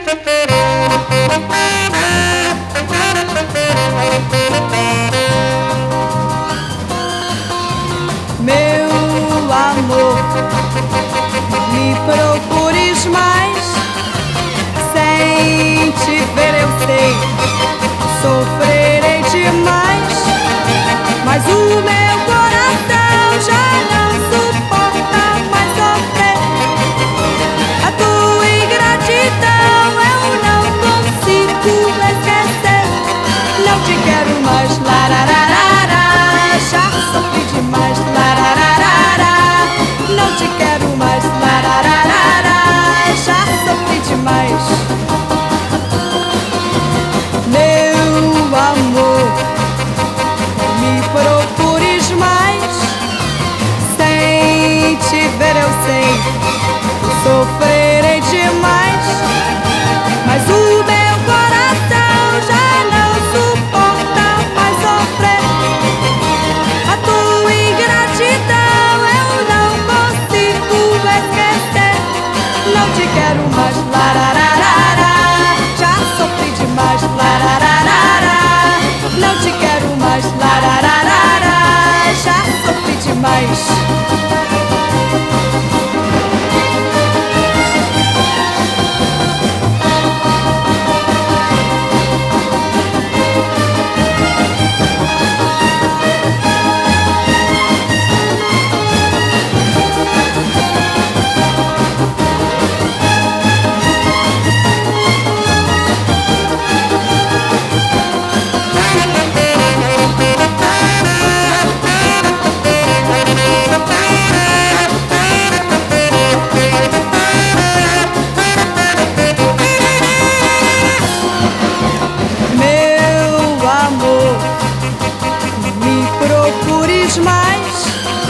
Meu amor, me procures mais. Sem te ver eu sei, sofrerei demais. Mas o meu coração já não suporta mais sofrer. A tua ingratidão eu não consigo esquecer. Não te quero mais, larararara. Já sofri demais, larararara. Não te quero mais, larararara. Já sofri demais. Meu amor, me procures mais. Sem te ver eu sei, sofrerei demais. Mas o meu coração já não suporta mais sofrer. A tua ingratidão eu não consigo esquecer. Não te quero mais, larararara. Já sofri demais, larararara. Não te quero mais, larararara. Já sofri demais. Mais.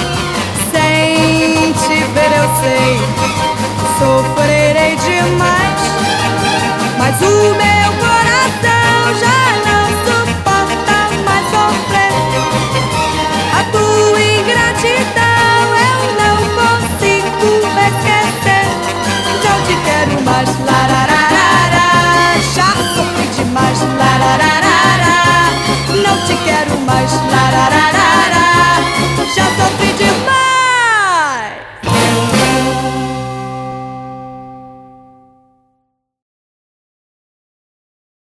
Sem te ver eu sei, sofrerei demais. Mas o meu coração já não suporta mais sofrer. A tua ingratidão eu não consigo esquecer. Não te quero mais, larararara. Já sofri demais, larararara. Não te quero mais, larararara.